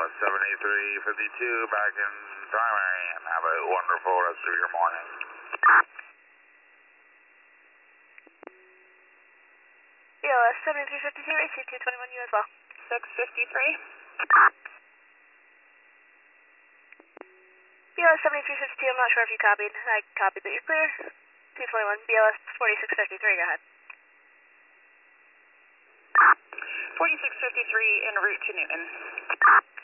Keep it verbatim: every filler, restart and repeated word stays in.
S seventy-three fifty-two back in primary, and have a wonderful rest of your morning. B L S seventy-three fifty-two, A C two twenty-one, you as well. six fifty-three. B L S seventy-three fifty-two, I'm not sure if you copied. I copied that you're clear. two twenty-one, B L S forty-six fifty-three, go ahead. forty-six fifty-three en route to Newton.